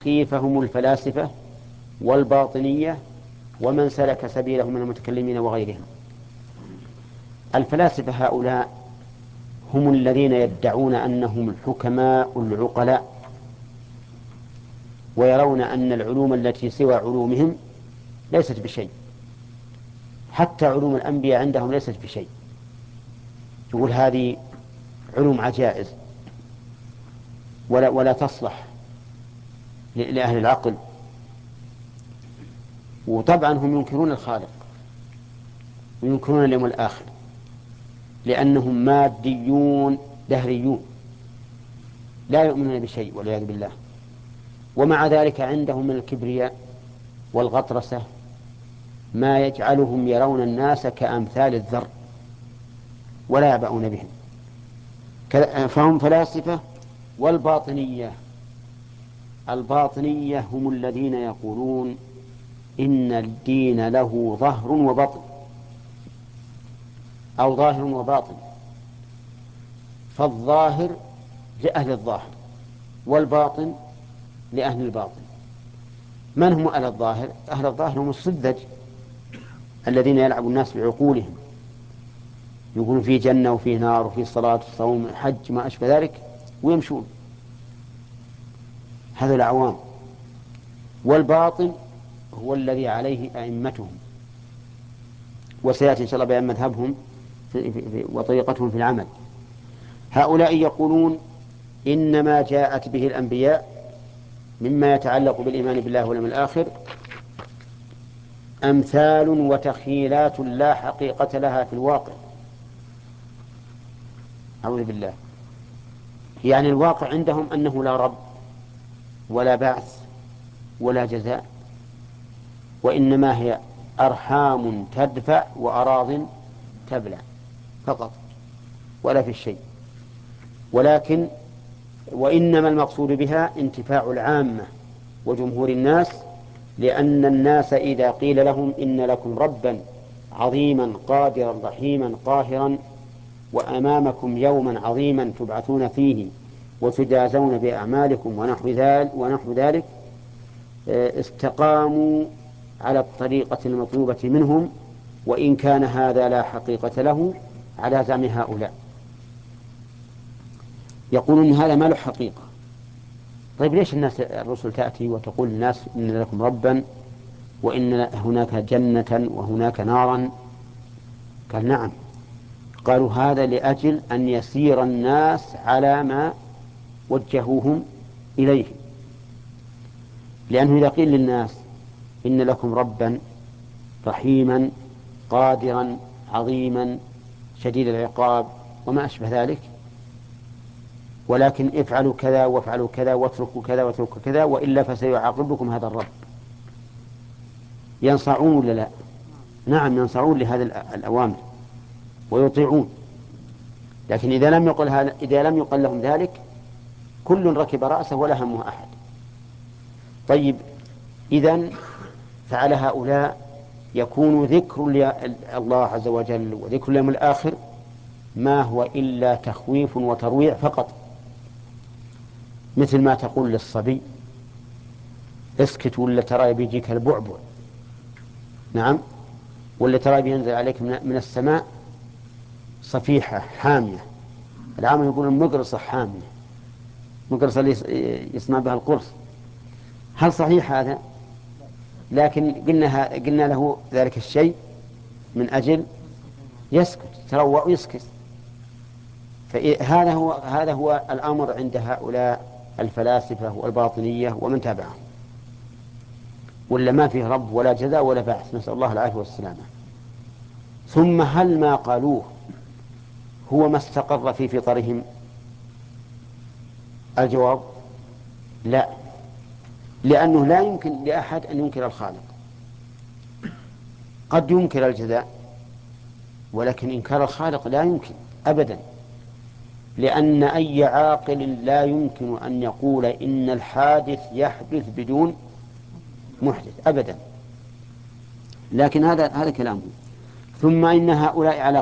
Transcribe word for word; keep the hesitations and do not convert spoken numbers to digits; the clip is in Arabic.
فهم الفلاسفة والباطنية ومن سلك سبيلهم من المتكلمين وغيرهم. الفلاسفة هؤلاء هم الذين يدعون أنهم الحكماء العقلاء، ويرون أن العلوم التي سوى علومهم ليست بشيء، حتى علوم الأنبياء عندهم ليست بشيء. يقول هذه علوم عجائز ولا, ولا تصلح لأهل العقل. وطبعا هم ينكرون الخالق وينكرون اليوم الآخر، لأنهم ماديون دهريون لا يؤمنون بشيء والعياذ بالله. ومع ذلك عندهم من الكبرياء والغطرسة ما يجعلهم يرون الناس كأمثال الذر ولا يعبؤون بهم. فهم فلاسفة. والباطنية، الباطنية هم الذين يقولون إن الدين له ظهر وبطن، أو ظاهر وباطن. فالظاهر لأهل الظاهر والباطن لأهل الباطن. من هم أهل الظاهر؟ أهل الظاهر هم السذج الذين يلعب الناس بعقولهم، يقولون في جنة وفي نار وفي صلاة وصوم حج ما أشبه ذلك ويمشون، هذا العوام. والباطن هو الذي عليه أئمتهم، وسيأتي إن شاء الله بيان مذهبهم في في في وطريقتهم في العمل. هؤلاء يقولون إنما جاءت به الأنبياء مما يتعلق بالإيمان بالله واليوم الآخر أمثال وتخيلات لا حقيقة لها في الواقع. أعوذ بالله. يعني الواقع عندهم أنه لا رب ولا بعث ولا جزاء، وإنما هي أرحام تدفع وأراض تبلع فقط ولا في الشيء. ولكن وإنما المقصود بها انتفاع العامة وجمهور الناس، لأن الناس إذا قيل لهم إن لكم ربا عظيما قادرا رحيما قاهرا وأمامكم يوما عظيما تبعثون فيه وتجازون بأعمالكم ونحو ذلك, ونحو ذلك استقاموا على الطريقة المطلوبة منهم، وإن كان هذا لا حقيقة له على زعم هؤلاء. يقولون هذا ما له حقيقة. طيب ليش الناس الرسل تأتي وتقول للناس إن لكم ربا وإن هناك جنة وهناك نارا؟ قال نعم. قالوا هذا لأجل أن يسير الناس على ما وجهوهم إليه، لأنه إذا قيل للناس إن لكم ربا رحيما قادرا عظيما شديد العقاب وما أشبه ذلك، ولكن افعلوا كذا وافعلوا كذا واتركوا كذا واتركوا كذا وإلا فسيعاقبكم هذا الرب، ينصعون ولا لا؟ نعم ينصعون لهذه الأوامر ويطيعون. لكن إذا لم يقل هذا، إذا لم يقل لهم ذلك كل ركب رأسه ولا همه أحد. طيب إذن فعلى هؤلاء يكون ذكر الله عز وجل وذكر اليوم الآخر ما هو إلا تخويف وترويع فقط، مثل ما تقول للصبي اسكت ولا ترى بيجيك البعبع، نعم، ولا ترى بينزل عليك من السماء صفيحة حامية. العام يقول المقرصة حامية، مقرصة اللي يصنع بها القرص. هل صحيح هذا؟ لكن قلنا, قلنا له ذلك الشيء من أجل يسكت، تروع ويسكت. فهذا هو هذا هو الأمر عند هؤلاء الفلاسفة والباطنية ومن تابعهم، ولا ما فيه رب ولا جزاء ولا بعث، نسأل الله العافية والسلامة. ثم هل ما قالوه هو ما استقر في فطرهم؟ الجواب لا، لأنه لا يمكن لأحد أن ينكر الخالق. قد ينكر الجزاء ولكن إنكار الخالق لا يمكن أبدا، لأن أي عاقل لا يمكن أن يقول إن الحادث يحدث بدون محدث أبدا. لكن هذا هذا كلامه. ثم إن هؤلاء على